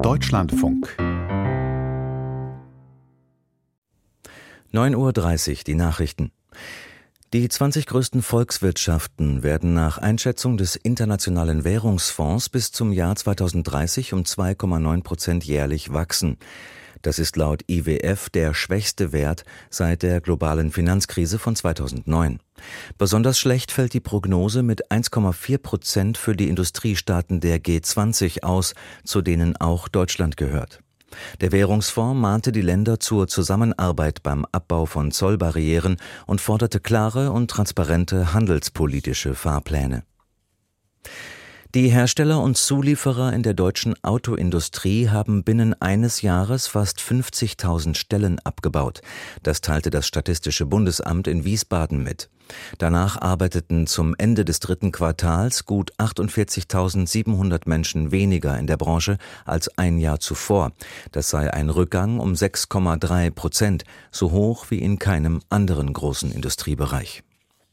Deutschlandfunk 9:30 Uhr, die Nachrichten. Die 20 größten Volkswirtschaften werden nach Einschätzung des Internationalen Währungsfonds bis zum Jahr 2030 um 2,9% jährlich wachsen. Das ist laut IWF der schwächste Wert seit der globalen Finanzkrise von 2009. Besonders schlecht fällt die Prognose mit 1,4% für die Industriestaaten der G20 aus, zu denen auch Deutschland gehört. Der Währungsfonds mahnte die Länder zur Zusammenarbeit beim Abbau von Zollbarrieren und forderte klare und transparente handelspolitische Fahrpläne. Die Hersteller und Zulieferer in der deutschen Autoindustrie haben binnen eines Jahres fast 50.000 Stellen abgebaut. Das teilte das Statistische Bundesamt in Wiesbaden mit. Danach arbeiteten zum Ende des dritten Quartals gut 48.700 Menschen weniger in der Branche als ein Jahr zuvor. Das sei ein Rückgang um 6,3%, so hoch wie in keinem anderen großen Industriebereich.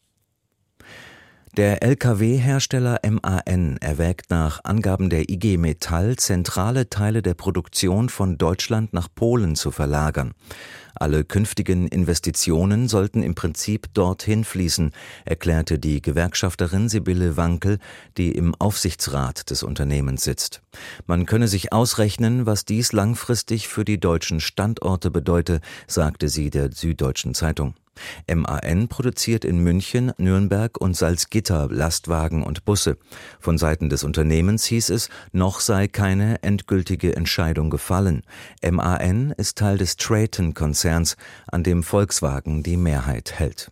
Der Lkw-Hersteller MAN erwägt nach Angaben der IG Metall, zentrale Teile der Produktion von Deutschland nach Polen zu verlagern. Alle künftigen Investitionen sollten im Prinzip dorthin fließen, erklärte die Gewerkschafterin Sibylle Wankel, die im Aufsichtsrat des Unternehmens sitzt. Man könne sich ausrechnen, was dies langfristig für die deutschen Standorte bedeute, sagte sie der Süddeutschen Zeitung. MAN produziert in München, Nürnberg und Salzgitter Lastwagen und Busse. Von Seiten des Unternehmens hieß es, noch sei keine endgültige Entscheidung gefallen. MAN ist Teil des Traton-Konzerns, an dem Volkswagen die Mehrheit hält.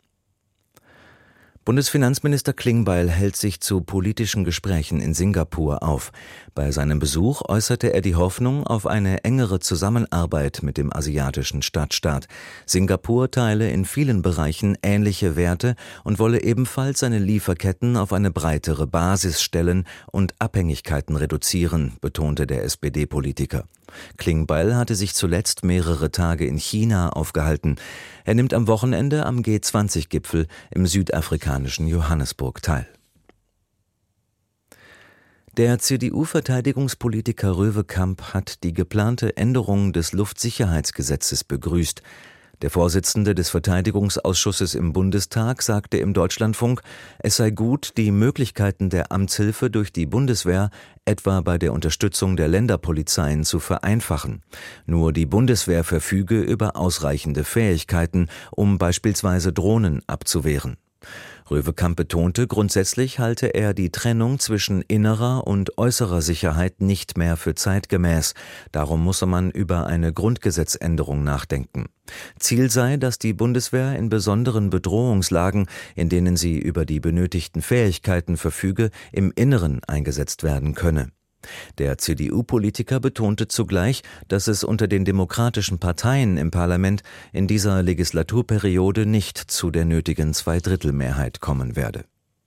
Bundesfinanzminister Klingbeil hält sich zu politischen Gesprächen in Singapur auf. Bei seinem Besuch äußerte er die Hoffnung auf eine engere Zusammenarbeit mit dem asiatischen Stadtstaat. Singapur teile in vielen Bereichen ähnliche Werte und wolle ebenfalls seine Lieferketten auf eine breitere Basis stellen und Abhängigkeiten reduzieren, betonte der SPD-Politiker. Klingbeil hatte sich zuletzt mehrere Tage in China aufgehalten. Er nimmt am Wochenende am G20-Gipfel im südafrikanischen Johannesburg teil. Der CDU-Verteidigungspolitiker Röwekamp hat die geplante Änderung des Luftsicherheitsgesetzes begrüßt. Der Vorsitzende des Verteidigungsausschusses im Bundestag sagte im Deutschlandfunk, es sei gut, die Möglichkeiten der Amtshilfe durch die Bundeswehr etwa bei der Unterstützung der Länderpolizeien zu vereinfachen. Nur die Bundeswehr verfüge über ausreichende Fähigkeiten, um beispielsweise Drohnen abzuwehren. Röwekamp betonte, grundsätzlich halte er die Trennung zwischen innerer und äußerer Sicherheit nicht mehr für zeitgemäß. Darum müsse man über eine Grundgesetzänderung nachdenken. Ziel sei, dass die Bundeswehr in besonderen Bedrohungslagen, in denen sie über die benötigten Fähigkeiten verfüge, im Inneren eingesetzt werden könne. Der CDU-Politiker betonte zugleich, dass es unter den demokratischen Parteien im Parlament in dieser Legislaturperiode nicht zu der nötigen Zweidrittelmehrheit kommen werde.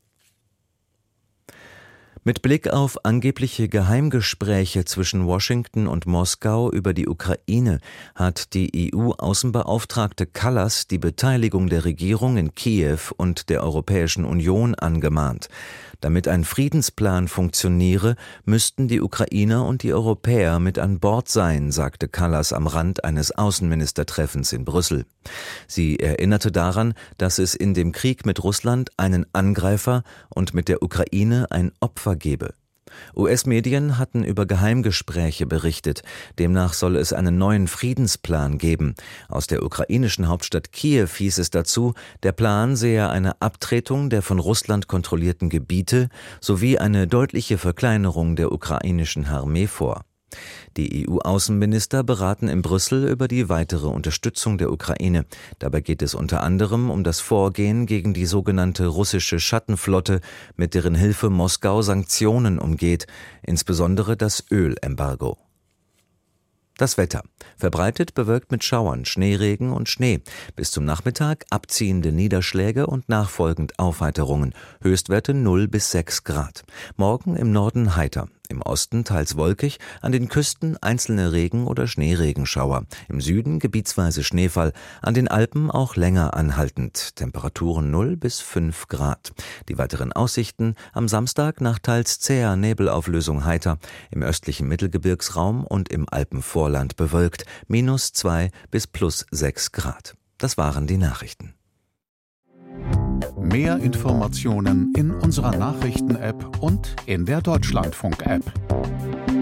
Mit Blick auf angebliche Geheimgespräche zwischen Washington und Moskau über die Ukraine hat die EU-Außenbeauftragte Kallas die Beteiligung der Regierung in Kiew und der Europäischen Union angemahnt. Damit ein Friedensplan funktioniere, müssten die Ukrainer und die Europäer mit an Bord sein, sagte Kallas am Rand eines Außenministertreffens in Brüssel. Sie erinnerte daran, dass es in dem Krieg mit Russland einen Angreifer und mit der Ukraine ein Opfer gebe. US-Medien hatten über Geheimgespräche berichtet. Demnach soll es einen neuen Friedensplan geben. Aus der ukrainischen Hauptstadt Kiew hieß es dazu, der Plan sehe eine Abtretung der von Russland kontrollierten Gebiete sowie eine deutliche Verkleinerung der ukrainischen Armee vor. Die EU-Außenminister beraten in Brüssel über die weitere Unterstützung der Ukraine. Dabei geht es unter anderem um das Vorgehen gegen die sogenannte russische Schattenflotte, mit deren Hilfe Moskau Sanktionen umgeht, insbesondere das Ölembargo. Das Wetter. Verbreitet bewölkt mit Schauern, Schneeregen und Schnee. Bis zum Nachmittag abziehende Niederschläge und nachfolgend Aufheiterungen. Höchstwerte 0 bis 6 Grad. Morgen im Norden heiter. Im Osten teils wolkig, an den Küsten einzelne Regen- oder Schneeregenschauer. Im Süden gebietsweise Schneefall, an den Alpen auch länger anhaltend. Temperaturen 0 bis 5 Grad. Die weiteren Aussichten: am Samstag nach teils zäher Nebelauflösung heiter, im östlichen Mittelgebirgsraum und im Alpenvorland bewölkt, -2 bis +6 Grad. Das waren die Nachrichten. Mehr Informationen in unserer Nachrichten-App und in der Deutschlandfunk-App.